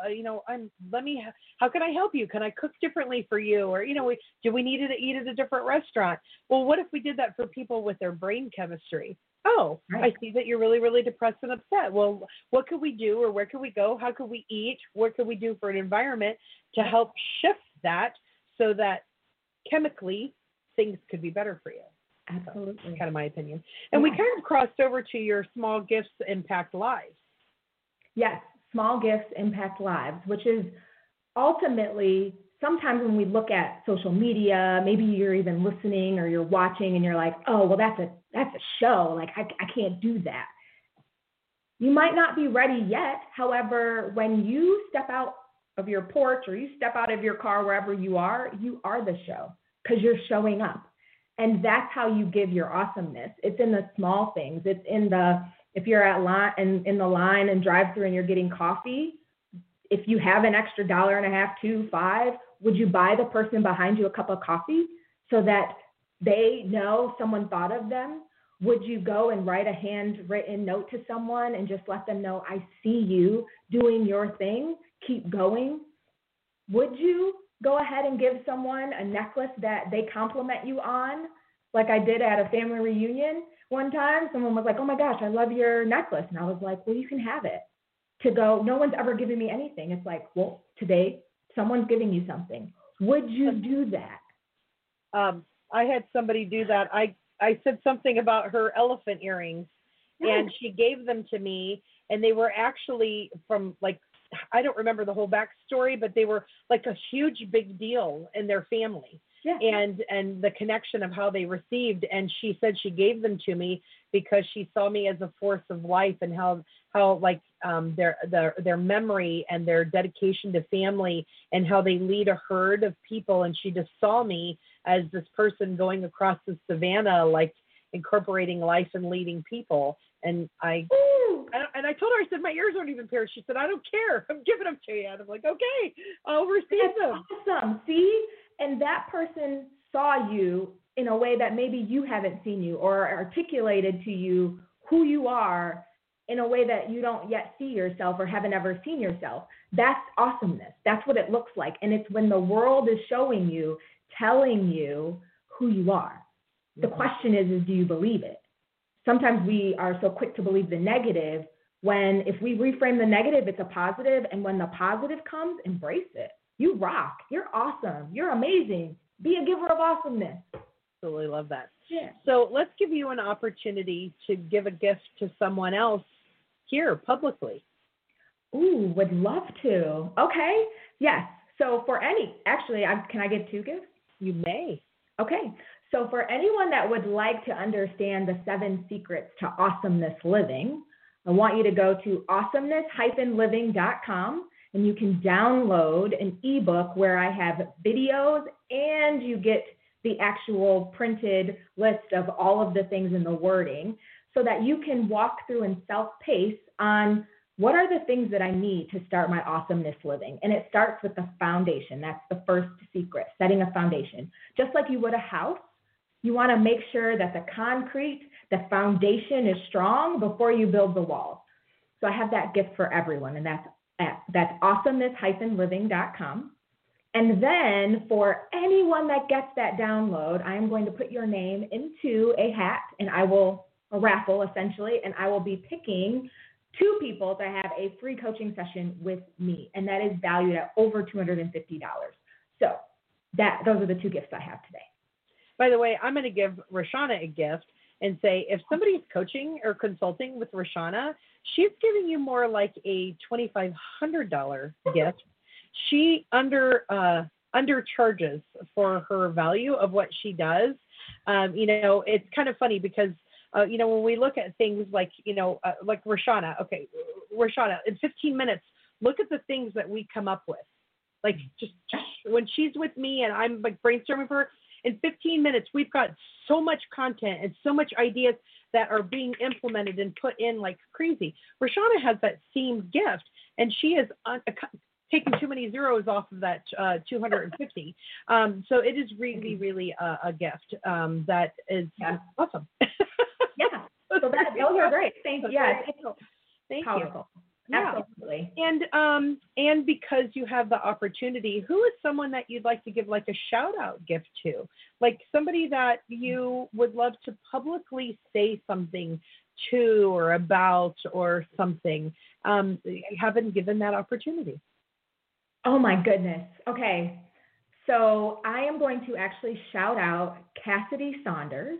how can I help you? Can I cook differently for you? Or, do we need to eat at a different restaurant? Well, what if we did that for people with their brain chemistry? Oh, right. I see that you're really, really depressed and upset. Well, what could we do, or where could we go? How could we eat? What could we do for an environment to help shift that so that chemically things could be better for you? Absolutely. So that's kind of my opinion. And we kind of crossed over to your small gifts impact lives. Yes, small gifts impact lives, which is ultimately, sometimes when we look at social media, maybe you're even listening or you're watching and you're like, oh, well, that's a show. Like, I can't do that. You might not be ready yet. However, when you step out of your porch or you step out of your car, wherever you are the show, because you're showing up. And that's how you give your awesomeness. It's in the small things. It's if you're in the line and drive through and you're getting coffee, if you have an extra $1.50, $2, $5, would you buy the person behind you a cup of coffee so that they know someone thought of them? Would you go and write a handwritten note to someone and just let them know, I see you doing your thing, keep going? Would you go ahead and give someone a necklace that they compliment you on, like I did at a family reunion one time? Someone was like, oh my gosh, I love your necklace. And I was like, well, you can have it. To go, no one's ever given me anything. It's like, well, today someone's giving you something. Would you do that? I had somebody do that. I said something about her elephant earrings, and she gave them to me, and they were actually from, like, I don't remember the whole backstory, but they were like a huge big deal in their family. Yeah. And the connection of how they received. And she said she gave them to me because she saw me as a force of life, and how their memory and their dedication to family, and how they lead a herd of people. And she just saw me as this person going across the savannah, like incorporating life and leading people. And I told her, I said, my ears aren't even pierced. She said, I don't care. I'm giving them to you. And I'm like, okay, I'll receive them. Awesome. See? And that person saw you in a way that maybe you haven't seen you, or articulated to you who you are in a way that you don't yet see yourself or haven't ever seen yourself. That's awesomeness. That's what it looks like. And it's when the world is showing you, telling you who you are. The question is do you believe it? Sometimes we are so quick to believe the negative, when if we reframe the negative, it's a positive. And when the positive comes, embrace it. You rock. You're awesome. You're amazing. Be a giver of awesomeness. Absolutely love that. Yeah. So let's give you an opportunity to give a gift to someone else here publicly. Ooh, would love to. Okay. Yes. So can I get 2 gifts? You may. Okay. So for anyone that would like to understand the 7 secrets to awesomeness living, I want you to go to awesomeness-living.com, and you can download an ebook where I have videos, and you get the actual printed list of all of the things in the wording, so that you can walk through and self-pace on what are the things that I need to start my awesomeness living. And it starts with the foundation. That's the first secret, setting a foundation. Just like you would a house, you want to make sure that the foundation is strong before you build the walls. So I have that gift for everyone, and that's awesomeness-living.com. And then for anyone that gets that download, I am going to put your name into a hat, and a raffle essentially, and I will be picking 2 people to have a free coaching session with me, and that is valued at over $250. So those are the 2 gifts I have today. By the way, I'm going to give Roshana a gift and say, if somebody's coaching or consulting with Roshana, she's giving you more like a $2,500 gift. She undercharges for her value of what she does. It's kind of funny because when we look at things like Roshana, okay, Roshana, in 15 minutes, look at the things that we come up with. Like just when she's with me and I'm like brainstorming for her, in 15 minutes, we've got so much content and so much ideas that are being implemented and put in like crazy. Roshana has that same gift, and she is taking too many zeros off of that 250. So it is really, really a gift that is awesome. Yeah. So those are great. Thank you. Yeah. Thank powerful. you. Absolutely. Yeah. And because you have the opportunity, who is someone that you'd like to give like a shout out gift to? Like somebody that you would love to publicly say something to or about or something. Haven't given that opportunity. Oh my goodness. Okay. So I am going to actually shout out Cassidy Saunders,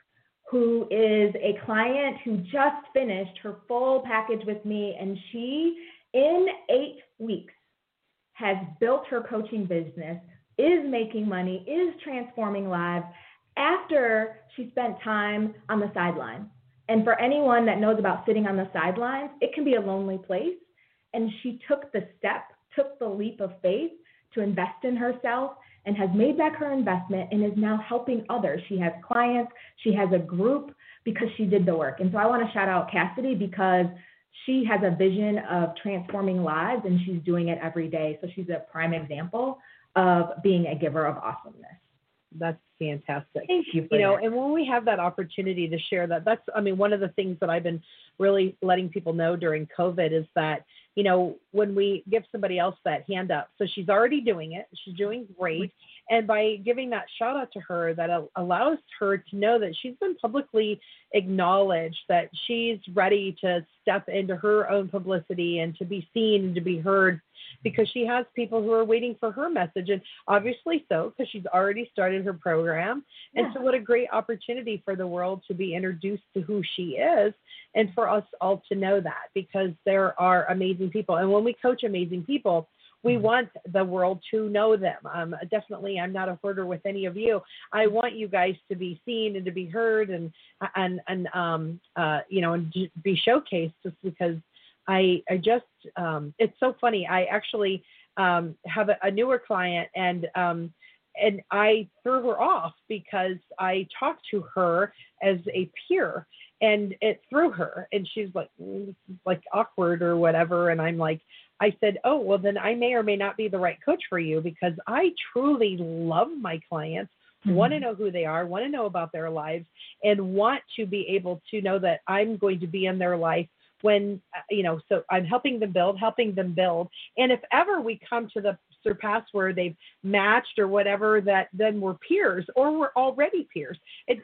who is a client who just finished her full package with me, and she, in 8 weeks, has built her coaching business, is making money, is transforming lives after she spent time on the sidelines. And for anyone that knows about sitting on the sidelines, it can be a lonely place. And she took the leap of faith to invest in herself and has made back her investment and is now helping others. She has clients, she has a group because she did the work. And so I want to shout out Cassidy because she has a vision of transforming lives and she's doing it every day. So she's a prime example of being a giver of awesomeness. That's fantastic. Thank you for that. And when we have that opportunity to share that's one of the things that I've been really letting people know during COVID is that, when we give somebody else that hand up, so she's already doing it, she's doing great. And by giving that shout out to her, that allows her to know that she's been publicly acknowledged, that she's ready to step into her own publicity and to be seen and to be heard, because she has people who are waiting for her message. And obviously so, because she's already started her program. And so what a great opportunity for the world to be introduced to who she is and for us all to know that, because there are amazing people. And when we coach amazing people, we want the world to know them. Definitely, I'm not a hoarder with any of you. I want you guys to be seen and to be heard and be showcased, just because I just it's so funny. I actually have a newer client, and I threw her off because I talked to her as a peer, and it threw her, and she's like, this is like awkward or whatever. And I'm like, I said, oh, well, then I may or may not be the right coach for you, because I truly love my clients, want to know who they are, want to know about their lives, and want to be able to know that I'm going to be in their life when, so I'm helping them build. And if ever we come to the surpass where they've matched or whatever, that then we're peers or we're already peers. It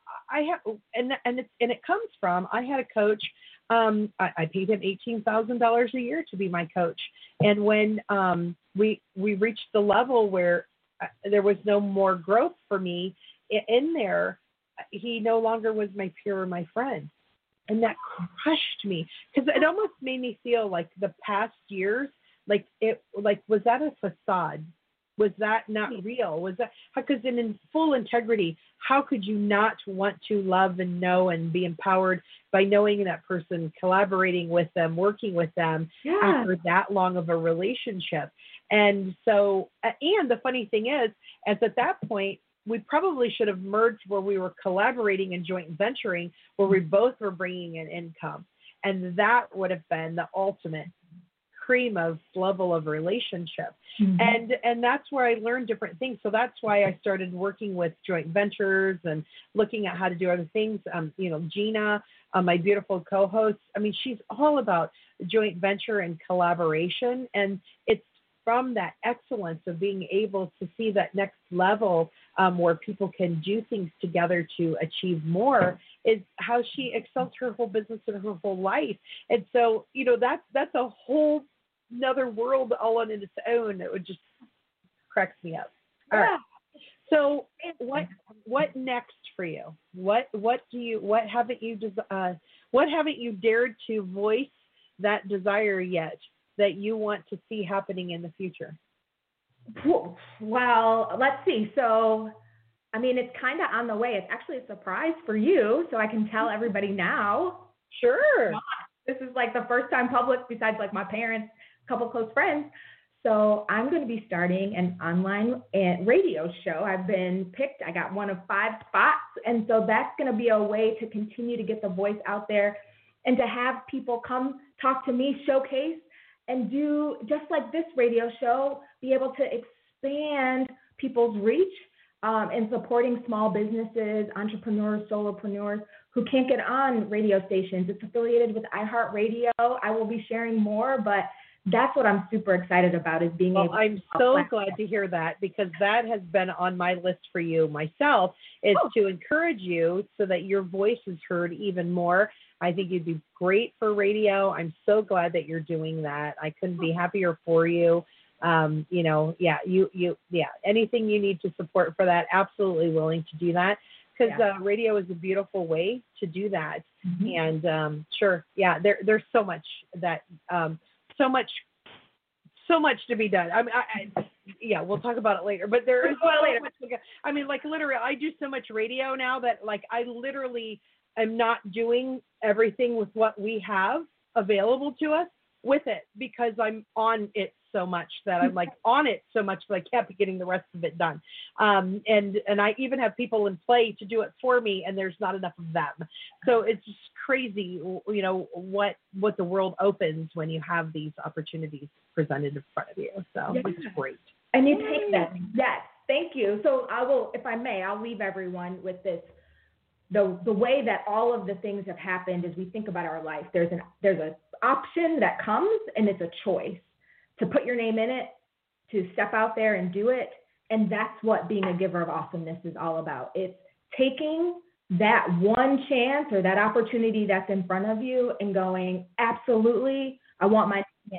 comes from, I had a coach. I paid him $18,000 a year to be my coach. And when we reached the level where there was no more growth for me in there, he no longer was my peer or my friend. And that crushed me, because it almost made me feel like the past years, was that a facade? Was that not real? Was that, because in full integrity, how could you not want to love and know and be empowered by knowing that person, collaborating with them, working with them after that long of a relationship? And so, and the funny thing is, as at that point, we probably should have merged where we were collaborating and joint venturing, where we both were bringing in income. And that would have been the ultimate cream of level of relationship. And that's where I learned different things. So that's why I started working with joint ventures and looking at how to do other things. Gina, my beautiful co-host, she's all about joint venture and collaboration. And it's from that excellence of being able to see that next level where people can do things together to achieve more is how she excels her whole business and her whole life. And so, you know, that's a whole another world all on its own. It would just cracks me up. All right. So what next for you? What haven't you dared to voice that desire yet that you want to see happening in the future? Well, let's see. So, I mean, it's kind of on the way. It's actually a surprise for you, so I can tell everybody now. Sure. This is like the first time public besides like my parents, a couple close friends. So I'm going to be starting an online radio show. I've been picked. I got one of 5 spots. And so that's going to be a way to continue to get the voice out there and to have people come talk to me, showcase, and do just like this radio show, be able to expand people's reach in supporting small businesses, entrepreneurs, solopreneurs who can't get on radio stations. It's affiliated with iHeartRadio. I will be sharing more, but that's what I'm super excited about is being able to. I'm so glad to hear that, because that has been on my list for you myself, is to encourage you so that your voice is heard even more. I think you'd be great for radio. I'm so glad that you're doing that. I couldn't be happier for you. Anything you need to support for that, absolutely willing to do that, because radio is a beautiful way to do that. Mm-hmm. And there's so much that. So much to be done. We'll talk about it later. But there is so much. I mean, like literally, I do so much radio now that like I literally am not doing everything with what we have available to us with it, because I'm on it so much that I'm like on it so much that I can't be getting the rest of it done. And I even have people in play to do it for me, and there's not enough of them. So it's just crazy, you know, what the world opens when you have these opportunities presented in front of you. So it's great. And you take them. Yes. Thank you. So I will, if I may, I'll leave everyone with this. The way that all of the things have happened as we think about our life, there's an option that comes, and it's a choice to put your name in it, to step out there and do it. And that's what being a giver of awesomeness is all about. It's taking that one chance or that opportunity that's in front of you and going, absolutely, I want my name in it.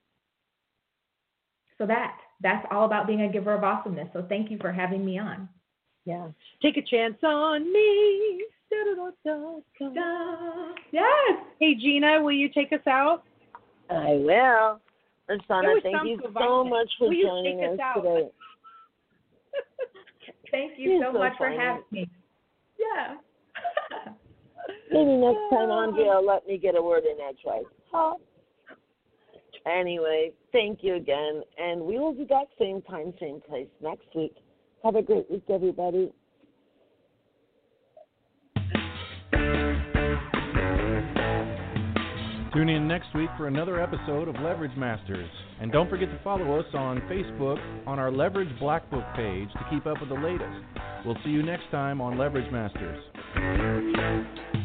So that's all about being a giver of awesomeness. So thank you for having me on. Yeah. Take a chance on me. Yes. Hey, Gina, will you take us out? I will. Rosanna, thank you so much for joining us today. Thank you so much for having me. Yeah. Maybe next time Andrea will let me get a word in edgewise. Anyway, thank you again. And we will be back same time, same place next week. Have a great week, everybody. Tune in next week for another episode of Leverage Masters. And don't forget to follow us on Facebook on our Leverage Black Book page to keep up with the latest. We'll see you next time on Leverage Masters.